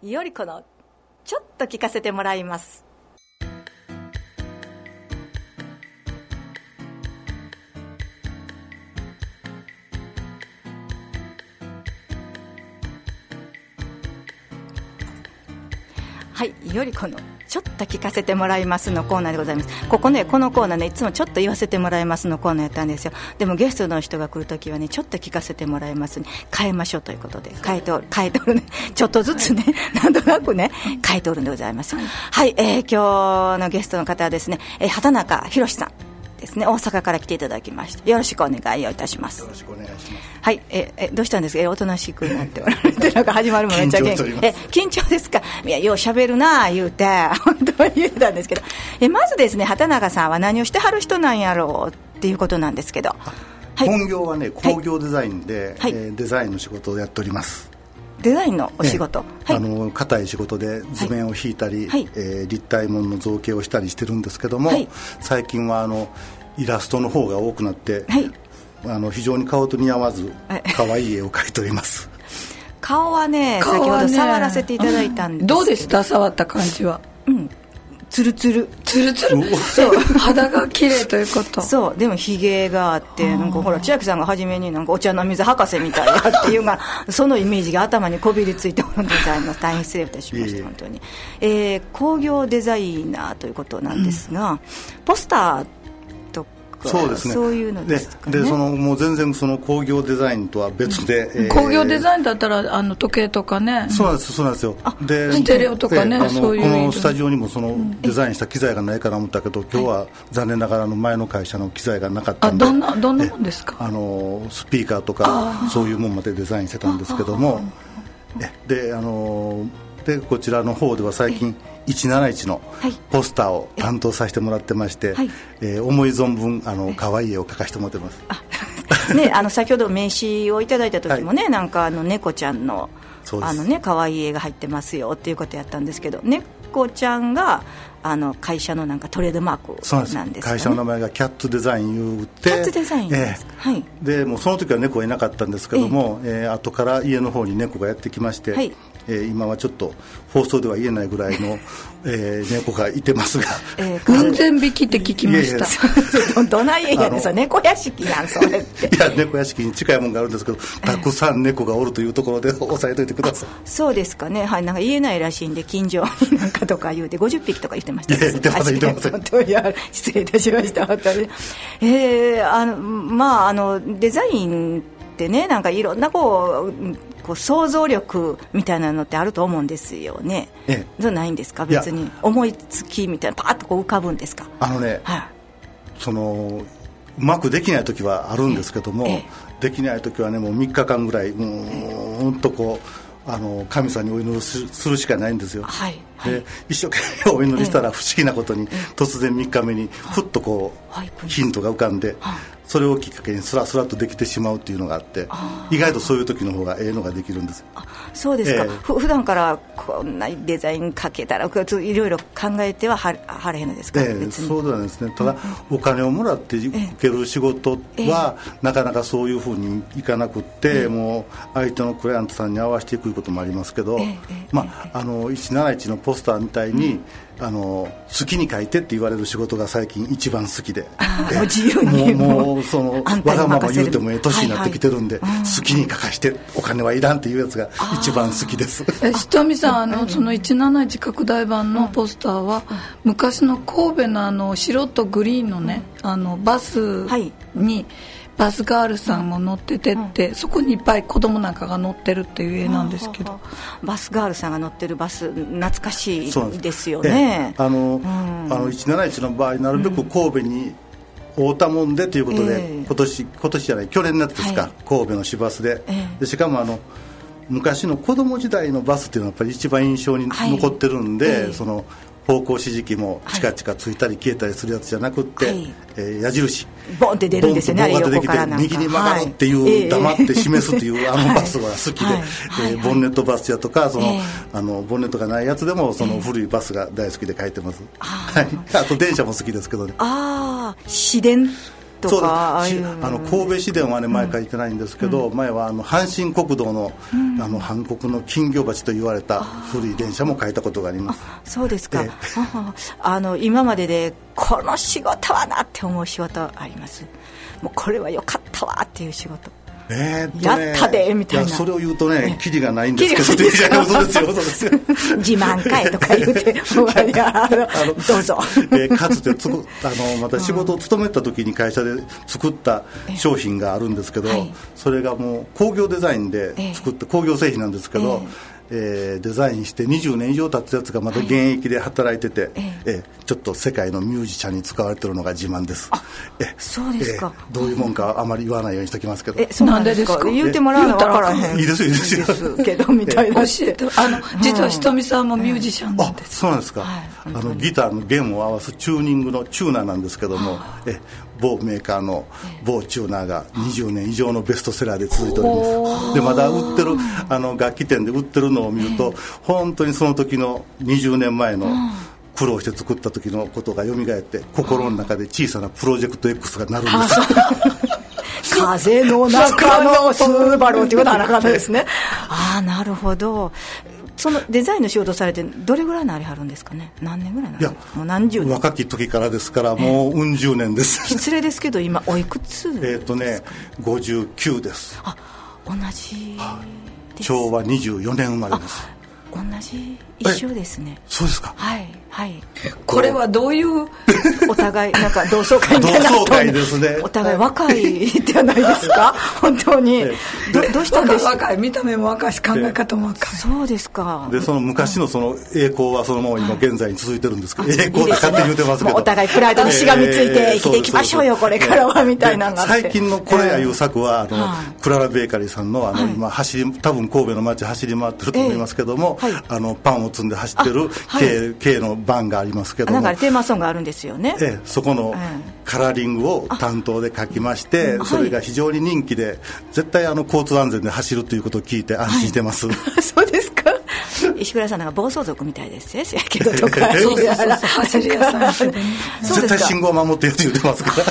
よりこのちょっと聞かせてもらいます。はい、よりこのちょっと聞かせてもらいますのコーナーでございます。ここね、このコーナーね、いつもちょっと言わせてもらいますのコーナーやったんですよ。でもゲストの人が来るときはね、ちょっと聞かせてもらいますに変えましょうということで変えておるね、ちょっとずつねなんとなくね変えておるんでございます。はい、今日のゲストの方はですね、畑中宏さんですね、大阪から来ていただきまして、よろしくお願いをいたします。 よろしくお願いします。 はい、どうしたんですか。おとなしくなっておられてなんか始まるもめっちゃ元気。緊張ですか。いや、よう喋るな言うて本当に言ってたんですけど、まずですね、畑中さんは何をしてはる人なんやろうっていうことなんですけど、 はい、本業はね、工業デザインで、はい、デザインの仕事をやっております。 デザインのお仕事、 硬い仕事で図面を引いたり、 はい、 立体物の造形をしたりしてるんですけども、はい、最近はイラストの方が多くなって、はい、非常に顔と似合わず可愛い絵を描いております。 顔はね、先ほど触らせていただいたんですけど、 どうでした？触った感じは。 ツルツルそう肌が綺麗ということそう。でもひげがあって、なんかほら千秋さんが初めになんかお茶の水博士みたいだっていうがそのイメージが頭にこびりついておるんでございます。大変失礼いたしました本当に。工業デザイナーということなんですが、ポスターとかそうですね、 そういうのですかね。 でもう全然その工業デザインとは別で、 工業デザインだったら時計とかね。 そうなんですよ。でステレオとかね、そういう。 このスタジオにもそのデザインした機材がないかなと思ったけど、今日は残念ながら前の会社の機材がなかったんで。 どんなもんですか。 スピーカーとかそういうもんまでデザインしてたんですけども、でこちらの方では最近171のポスターを担当させてもらってまして、思い存分可愛い絵を描かせてもらってます。 ね、先ほど名刺をいただいた時もね、なんか猫ちゃんの可愛い絵が入ってますよっていうことやったんですけど、猫ちゃんが会社のなんかトレードマークなんですかね。 会社の名前がキャットデザイン言うて、 キャットデザインですか。はい。 でもうその時は猫はいなかったんですけども、後から家の方に猫がやってきまして、はい、今はちょっと放送では言えないぐらいの、猫がいてますが、 雲仙匹って聞きました。 どない家やねん、それ猫屋敷やんそれって。 いや、猫屋敷に近いもんがあるんですけど、たくさん猫がおるというところで押さえといてください。 そうですかね。はい。なんか言えないらしいんで、近所になんかとか言うて50匹とか言ってました。 言ってません。 失礼いたしました本当に。デザインってね、なんかいろんなこう想像力みたいなのってあると思うんですよね。そうないんですか。別に思いつきみたいなパーッとこう浮かぶんですか。 うまくできない時はあるんですけども、できない時はね、もう3日間ぐらいこう神様にお祈りするしかないんですよ。で一生懸命お祈りしたら不思議なことに、突然3日目にふっとこう、ヒントが浮かんで、それをきっかけにスラスラとできてしまうっていうのがあって、意外とそういう時の方がのができるんです。 そうですか。普段からこんなデザインかけたらいろいろ考えてははれへんのですか。 そうなんですね。ただ、お金をもらって受ける仕事は、なかなかそういうふうにいかなくって、もう相手のクライアントさんに合わせていくこともありますけど、171のポスターみたいに、好きに書いてって言われる仕事が最近一番好きで、 自由にもうわがまま言うても年になってきてるんで、好きに書かしてお金はいらんっていうやつが一番好きです。 下見さん、その171拡大版のポスターは、昔の神戸の白とグリーンのね、バスにバスガールさんも乗っててって、そこにいっぱい子供なんかが乗ってるっていう絵なんですけど、 バスガールさんが乗ってるバス懐かしいですよね。 171の場合、なるべく神戸に会うたもんでということで、今年じゃない去年のやつですか、神戸の市バスで、しかも昔の子供時代のバスっていうのはやっぱり一番印象に残ってるんで、その方向指示器もチカチカついたり消えたりするやつじゃなくって、矢印ボンって出るんですよね。 ボンと棒が出てきて右に曲がるっていう、黙って示すっていうバスが好きで、ボンネットバスやとか、ボンネットがないやつでもその古いバスが大好きで書いてます。あと電車も好きですけどね。 市電とか神戸市電はね前書いてないんですけど、前は阪神国道の、阪国の金魚鉢と言われた古い電車も書いたことがあります。 そうですか。今まででこの仕事はなって思う仕事あります？もうこれは良かったわっていう仕事、やったでみたいな。 それを言うとね、キリがないんですけど、そうですよ自慢かいとか言うてどうぞ。 かつてまた仕事を勤めた時に会社で作った商品があるんですけど、それがもう工業デザインで作った工業製品なんですけど、デザインして20年以上経つやつがまだ現役で働いてて、ちょっと世界のミュージシャンに使われてるのが自慢です。 そうですか。 どういうもんかあまり言わないようにしておきますけど。 なんでですか？言うてもらうの分からへん。 いいですよけどみたいな。 実はひとみさんもミュージシャンなんです。 そうなんですか。ギターの弦を合わすチューニングのチューナーなんですけども、某メーカーの某チューナーが20年以上のベストセラーで続いております。でまだ売ってる楽器店で売ってるのを見ると、本当にその時の20年前の苦労して作った時のことが蘇って心の中で小さなプロジェクト X が鳴るんです風の中のスーバルっていうことはなかったですね。なるほど。そのデザインの仕事されてどれぐらいなりはるんですかね？何年ぐらいなる？もう何十年。 若き時からですからもううん十年です。 失礼ですけど今おいくつ 59です。 同じです。 昭和24年生まれです。 同じ一緒ですね。 そうですか。 はいはい。 これはどういうお互いなんか同窓会みたいな。 同窓会ですね。 お互い若いじゃないですか。本当に。どうしたんですか？ 若い、見た目も若いし考え方も若い。 そうですか。 でその昔のその栄光はそのまま今現在に続いてるんですけど、栄光って勝手に言ってますけど、 お互いプライドにしがみついて生きていきましょうよこれからはみたいなのがあって。 最近のこれやいう作はクララベーカリーさんの今多分神戸の街走り回ってると思いますけども、パンを積んで走ってるKのバンがありますけども、 なんかテーマソングあるんですよね。 そこのカラーリングを担当で書きまして、それが非常に人気で絶対交通安全で走るということを聞いて安心してます。 そうですか。石倉さんなんか暴走族みたいですよ。やけどとか走り屋さん絶対信号を守ってやって言ってますから。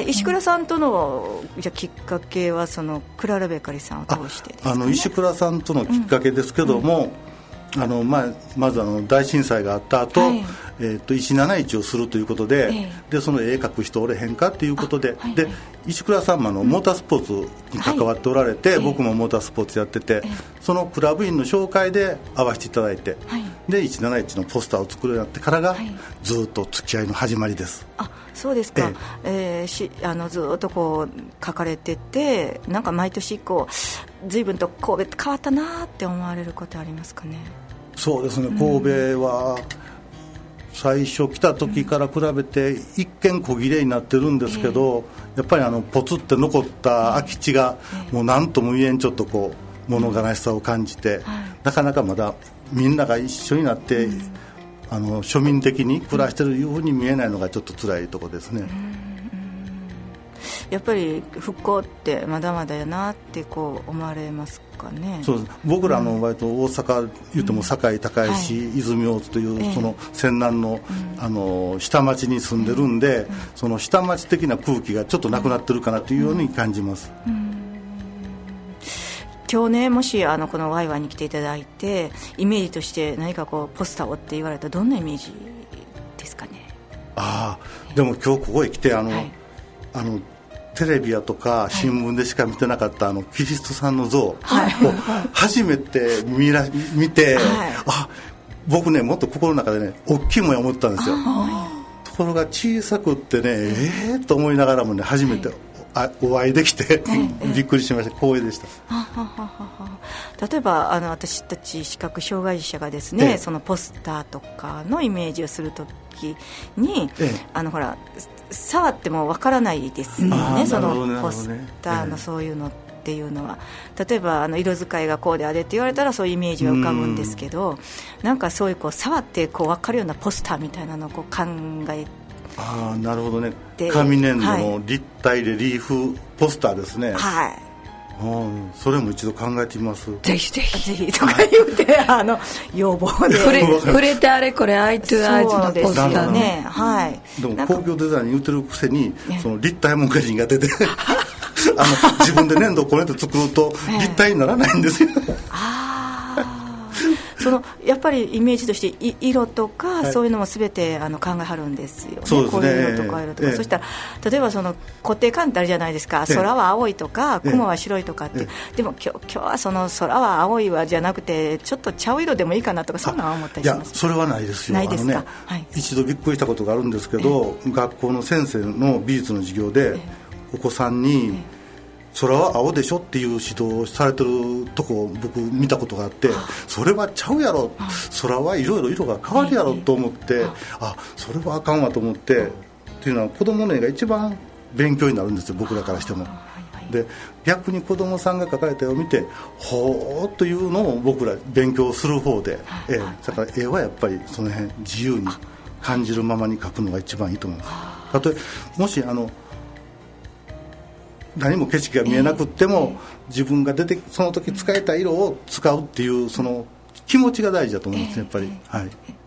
石倉さんとのじゃきっかけはそのクララベーカリーさんを通してですかね？ 石倉さんとのきっかけですけども、まず大震災があった後、171をするということで、でその絵描く人おれへんかということで、で石倉さんもモータースポーツに関わっておられて、僕もモータースポーツやってて、そのクラブ員の紹介で会わせていただいて、で171のポスターを作るようになってからが、ずっと付き合いの始まりです。 そうですか。ずっとこう書かれてて、なんか毎年以降随分と神戸って変わったなって思われることありますかね？ そうですね、神戸は最初来た時から比べて一見小切れになってるんですけど、やっぱりポツって残った空き地がもう何とも言えんちょっとこう物悲しさを感じて、なかなかまだみんなが一緒になって、庶民的に暮らしてるように見えないのがちょっと辛いところですね。 やっぱり復興ってまだまだやなってこう思われますかね？ そうです。僕ら割と大阪言っても堺高石、泉大津というその泉南の、下町に住んでるんで、その下町的な空気がちょっとなくなってるかなというように感じます。 今日ね、もしこのワイワイに来ていただいてイメージとして何かこうポスターをって言われたらどんなイメージですかね？ でも今日ここへ来てテレビやとか新聞でしか見てなかったキリストさんの像を初めて見て、僕ねもっと心の中でね大きいもんや思ったんですよ。ところが小さくってねと思いながらもね初めてお会いできてびっくりしました。光栄でした。 例えば私たち視覚障害者がですね、そのポスターとかのイメージをするときに、ほら触ってもわからないですよね、そのポスターのそういうのっていうのは。例えば色使いがこうであれって言われたらそういうイメージが浮かぶんですけど、なんかそういう触ってこう分かるようなポスターみたいなのをこう考えて、 なるほどね。紙粘土の立体レリーフポスターですね。 それも一度考えてみます。 ぜひぜひぜひとか言うて要望で触れてあれこれアイトゥアイズのポスターね。 はい。 でも工業デザインに言ってるくせにその立体モンが苦手で自分で粘土をこねて作ると立体にならないんですよ。 やっぱりイメージとして色とかそういうのも全て考えはるんですよね。 そうですね。 こういう色とか色とか、そしたら例えばその固定観ってあるじゃないですか。空は青いとか雲は白いとかって、でも今日はその空は青いわじゃなくてちょっとちゃう色でもいいかなとか、そんなのは思ったりします。 いやそれはないですよ。 ないですか。 一度びっくりしたことがあるんですけど、学校の先生の美術の授業でお子さんに空は青でしょっていう指導をされてるとこを僕見たことがあって、それはちゃうやろ、空はいろいろ色が変わるやろと思って、それはあかんわと思ってっていうのは子供の絵が一番勉強になるんですよ、僕らからしても。で逆に子供さんが描かれた絵を見てほーというのを僕ら勉強する方で、だから絵はやっぱりその辺自由に感じるままに描くのが一番いいと思います。例えばもし何も景色が見えなくっても、自分がその時使えた色を使うっていうその気持ちが大事だと思いますね、やっぱり。